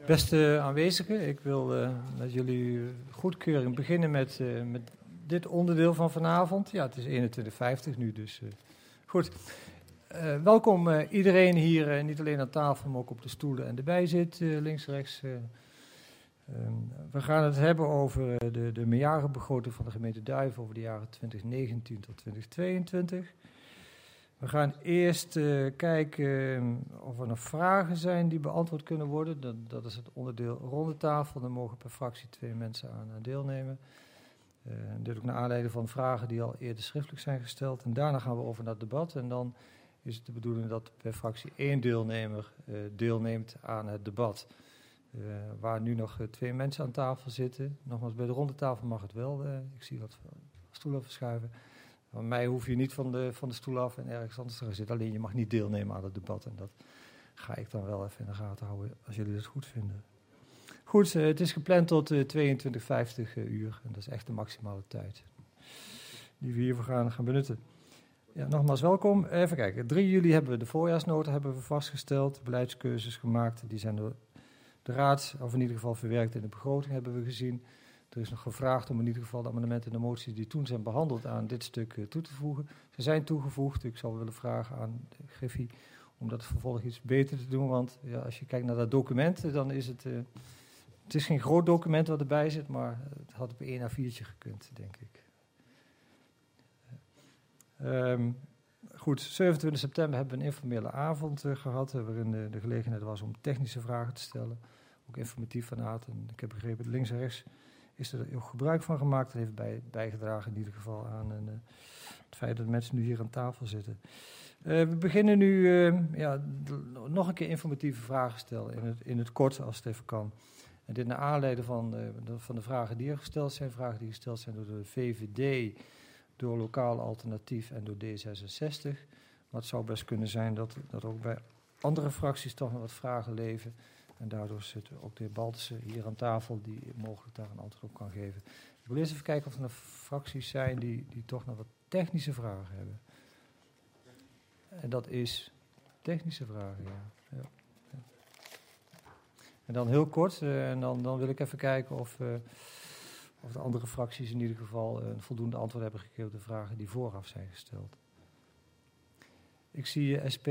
Beste aanwezigen, ik wil met jullie goedkeuring beginnen met dit onderdeel van vanavond. Ja, het is 21:50 nu, dus goed. Welkom iedereen hier, niet alleen aan tafel, maar ook op de stoelen en erbij zit, links, rechts. We gaan het hebben over de meerjarenbegroting van de gemeente Duiven over de jaren 2019 tot 2022. We gaan eerst kijken of er nog vragen zijn die beantwoord kunnen worden. Dat is het onderdeel rondetafel. Dan mogen per fractie 2 mensen aan deelnemen. Dit ook naar aanleiding van vragen die al eerder schriftelijk zijn gesteld. En daarna gaan we over naar het debat. En dan is het de bedoeling dat per fractie 1 deelnemer deelneemt aan het debat. Waar nu nog 2 mensen aan tafel zitten. Nogmaals, bij de rondetafel mag het wel. Ik zie wat stoelen verschuiven. Van mij hoef je niet van de stoel af en ergens anders te gaan zitten. Alleen je mag niet deelnemen aan het debat. En dat ga ik dan wel even in de gaten houden als jullie dat goed vinden. Goed, het is gepland tot 22:50 uur. En dat is echt de maximale tijd die we hiervoor gaan benutten. Ja, nogmaals welkom. Even kijken. 3 juli hebben we de voorjaarsnota vastgesteld. Beleidskeuzes gemaakt. Die zijn door de raad, of in ieder geval verwerkt in de begroting, hebben we gezien. Er is nog gevraagd om in ieder geval de amendementen en de moties die toen zijn behandeld aan dit stuk toe te voegen. Ze zijn toegevoegd. Ik zou willen vragen aan Griffie om dat vervolgens iets beter te doen. Want ja, als je kijkt naar dat document, dan is het is geen groot document wat erbij zit, maar het had op 1 A4'tje gekund, denk ik. Goed, 27 september hebben we een informele avond gehad, waarin de gelegenheid was om technische vragen te stellen. Ook informatief van aard. En ik heb begrepen, links en rechts is er ook gebruik van gemaakt. Dat heeft bijgedragen in ieder geval aan het feit dat mensen nu hier aan tafel zitten. We beginnen nu nog een keer informatieve vragen stellen, in het kort als het even kan. En dit naar aanleiding van de vragen die er gesteld zijn. Vragen die gesteld zijn door de VVD, door Lokaal Alternatief en door D66. Maar het zou best kunnen zijn dat ook bij andere fracties toch nog wat vragen leven. En daardoor zit ook de heer Baltussen hier aan tafel die mogelijk daar een antwoord op kan geven. Ik wil eerst even kijken of er nog fracties zijn die toch nog wat technische vragen hebben. En dat is technische vragen, ja. En dan heel kort, en dan wil ik even kijken of de andere fracties in ieder geval een voldoende antwoord hebben gegeven op de vragen die vooraf zijn gesteld. Ik zie SP.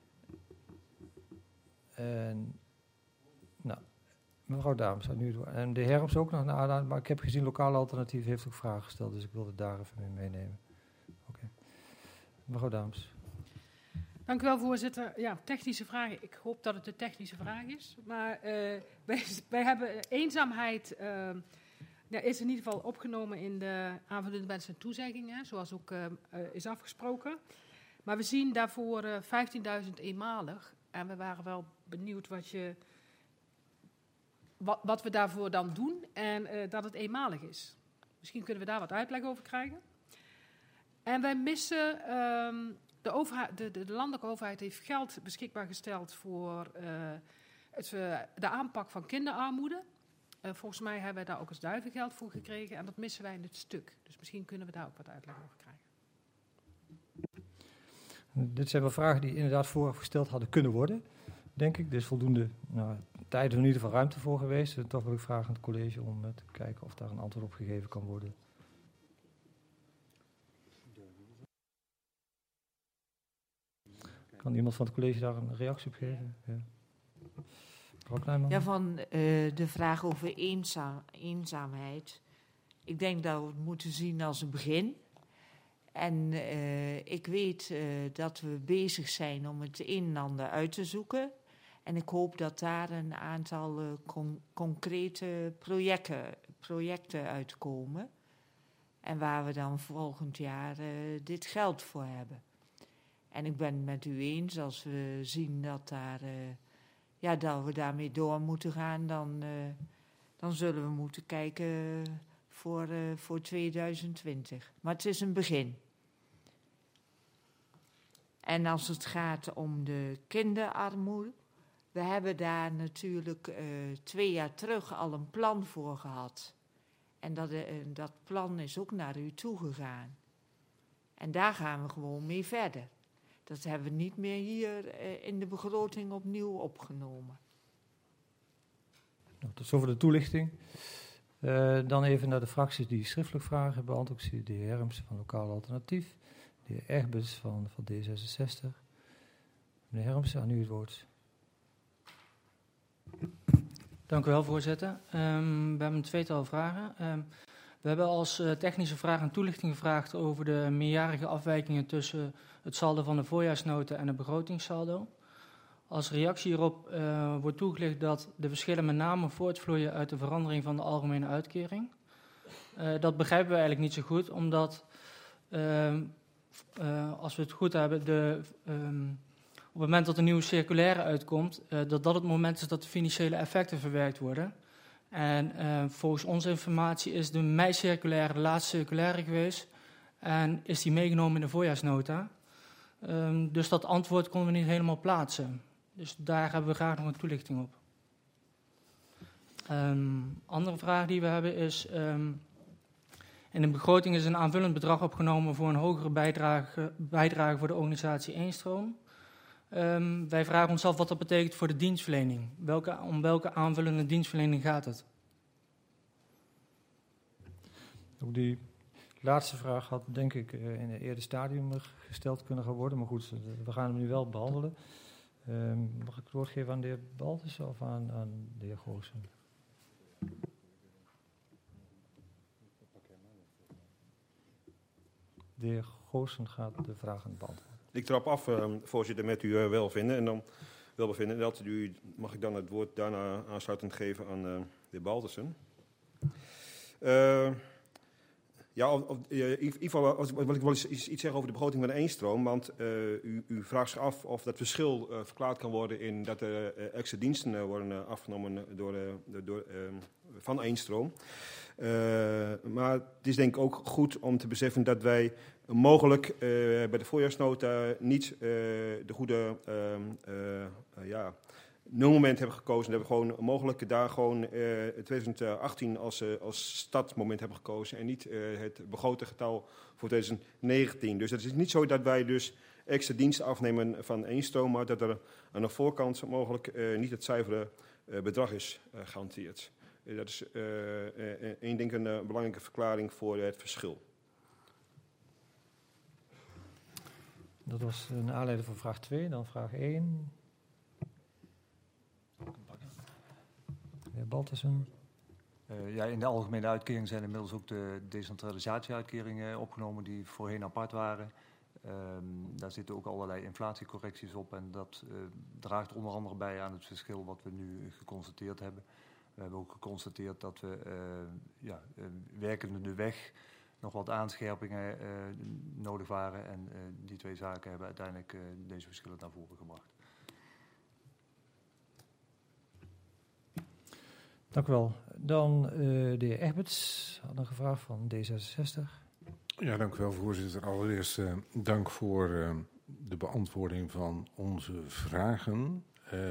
En mevrouw Dames, nu door. En de Herms ook nog naar, maar ik heb gezien Lokaal Alternatief heeft ook vragen gesteld, dus ik wilde daar even mee meenemen. Oké. Mevrouw Dames. Dank u wel, voorzitter. Ja, technische vragen. Ik hoop dat het een technische vraag is. Maar wij hebben eenzaamheid, is in ieder geval opgenomen in de aanvullende wensen en toezeggingen, zoals ook is afgesproken. Maar we zien daarvoor 15.000 eenmalig. En we waren wel benieuwd wat we daarvoor dan doen en dat het eenmalig is. Misschien kunnen we daar wat uitleg over krijgen. En wij missen, de landelijke overheid heeft geld beschikbaar gesteld voor de aanpak van kinderarmoede. Volgens mij hebben wij daar ook eens duivengeld voor gekregen en dat missen wij in het stuk. Dus misschien kunnen we daar ook wat uitleg over krijgen. Dit zijn wel vragen die inderdaad vooraf gesteld hadden kunnen worden, denk ik. Er is voldoende tijd in ieder geval ruimte voor geweest. En toch wil ik vragen aan het college om te kijken of daar een antwoord op gegeven kan worden. Kan iemand van het college daar een reactie op geven? Ja, ja, van de vraag over eenzaamheid. Ik denk dat we het moeten zien als een begin. En ik weet dat we bezig zijn om het een en ander uit te zoeken. En ik hoop dat daar een aantal concrete projecten uitkomen. En waar we dan volgend jaar dit geld voor hebben. En ik ben het met u eens, als we zien dat dat we daarmee door moeten gaan, dan zullen we moeten kijken voor 2020. Maar het is een begin. En als het gaat om de kinderarmoede, we hebben daar natuurlijk 2 jaar terug al een plan voor gehad. En dat plan is ook naar u toegegaan. En daar gaan we gewoon mee verder. Dat hebben we niet meer hier in de begroting opnieuw opgenomen. Nou, tot zover de toelichting. Dan even naar de fracties die schriftelijk vragen hebben beantwoord. Ik zie de heer Hermsen van Lokaal Alternatief, de heer Egbers van D66. Meneer Hermsen, aan u het woord. Dank u wel, voorzitter. We hebben een tweetal vragen. We hebben als technische vraag een toelichting gevraagd over de meerjarige afwijkingen tussen het saldo van de voorjaarsnota en het begrotingssaldo. Als reactie hierop wordt toegelicht dat de verschillen met name voortvloeien uit de verandering van de algemene uitkering. Dat begrijpen we eigenlijk niet zo goed, omdat als we het goed hebben, op het moment dat een nieuwe circulaire uitkomt, dat het moment is dat de financiële effecten verwerkt worden. En volgens onze informatie is de mei-circulaire de laatste circulaire geweest en is die meegenomen in de voorjaarsnota. Dus dat antwoord konden we niet helemaal plaatsen. Dus daar hebben we graag nog een toelichting op. Andere vraag die we hebben is, in de begroting is een aanvullend bedrag opgenomen voor een hogere bijdrage voor de organisatie Eenstroom. Wij vragen ons af wat dat betekent voor de dienstverlening. Om welke aanvullende dienstverlening gaat het? Ook die laatste vraag had denk ik in een eerder stadium gesteld kunnen gaan worden. Maar goed, we gaan hem nu wel behandelen. Mag ik het woord geven aan de heer Baltus of aan de heer Goossen? De heer Goossen gaat de vragen beantwoorden. Ik trap af, voorzitter, met uw welvinden. En dan welbevinden dat u, mag ik dan het woord daarna aansluitend geven aan de heer Baltussen. In ieder geval wil ik wel iets zeggen over de begroting van de Eenstroom. Want u vraagt zich af of dat verschil verklaard kan worden in dat er extra diensten worden afgenomen van Eenstroom. Maar het is denk ik ook goed om te beseffen dat wij mogelijk bij de voorjaarsnota niet de goede nulmoment hebben gekozen. Dat we gewoon mogelijk daar gewoon 2018 als startmoment hebben gekozen en niet het begrote getal voor 2019. Dus het is niet zo dat wij dus extra diensten afnemen van Eenstroom, maar dat er aan de voorkant mogelijk niet het zuivere bedrag is gehanteerd. Dat is denk ik een belangrijke verklaring voor het verschil. Dat was een aanleiding van vraag 2, dan vraag 1. Meneer Baltussen. In de algemene uitkering zijn inmiddels ook de decentralisatieuitkeringen opgenomen die voorheen apart waren. Daar zitten ook allerlei inflatiecorrecties op en dat draagt onder andere bij aan het verschil wat we nu geconstateerd hebben. We hebben ook geconstateerd dat we werkende de weg nog wat aanscherpingen nodig waren. En die twee zaken hebben uiteindelijk deze verschillen naar voren gebracht. Dank u wel. Dan de heer Egberts had een vraag van D66. Ja, dank u wel, voorzitter. Allereerst dank voor de beantwoording van onze vragen.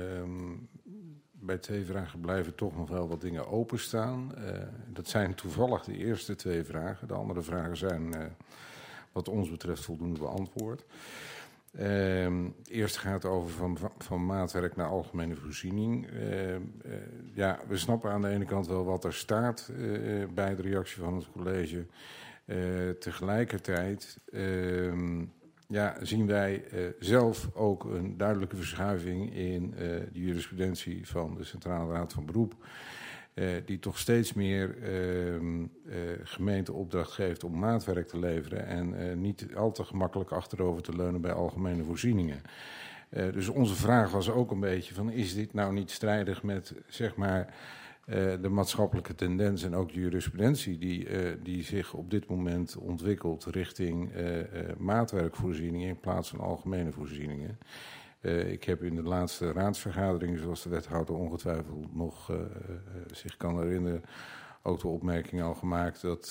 Bij 2 vragen blijven toch nog wel wat dingen openstaan. Dat zijn toevallig de eerste 2 vragen. De andere vragen zijn wat ons betreft voldoende beantwoord. Het eerste gaat over van maatwerk naar algemene voorziening. We snappen aan de ene kant wel wat er staat bij de reactie van het college. Tegelijkertijd zien wij zelf ook een duidelijke verschuiving in de jurisprudentie van de Centrale Raad van Beroep. Die toch steeds meer gemeenten opdracht geeft om maatwerk te leveren en niet al te gemakkelijk achterover te leunen bij algemene voorzieningen. Dus onze vraag was ook een beetje van, is dit nou niet strijdig met zeg maar de maatschappelijke tendens en ook de jurisprudentie die zich op dit moment ontwikkelt richting maatwerkvoorzieningen in plaats van algemene voorzieningen. Ik heb in de laatste raadsvergadering, zoals de wethouder ongetwijfeld nog zich kan herinneren, ook de opmerking al gemaakt dat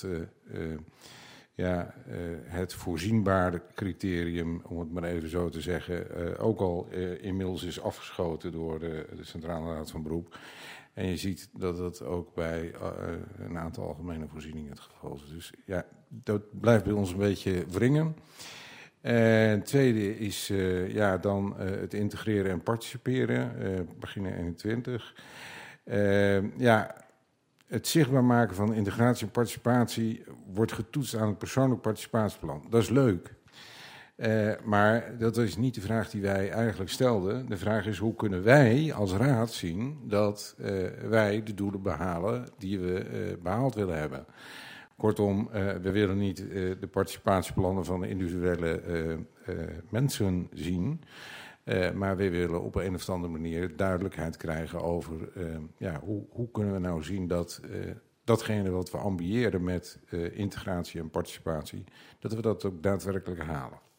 het voorzienbare criterium, om het maar even zo te zeggen, ook al inmiddels is afgeschoten door de Centrale Raad van Beroep. En je ziet dat dat ook bij een aantal algemene voorzieningen het geval is. Dus ja, dat blijft bij ons een beetje wringen. En het tweede is dan het integreren en participeren, begin 21. Het zichtbaar maken van integratie en participatie wordt getoetst aan het persoonlijk participatieplan. Dat is leuk. Maar dat is niet de vraag die wij eigenlijk stelden. De vraag is, hoe kunnen wij als raad zien dat wij de doelen behalen die we behaald willen hebben? Kortom, we willen niet de participatieplannen van de individuele mensen zien. Maar we willen op een of andere manier duidelijkheid krijgen over hoe kunnen we nou zien dat datgene wat we ambiëren met integratie en participatie, dat we dat ook daadwerkelijk halen.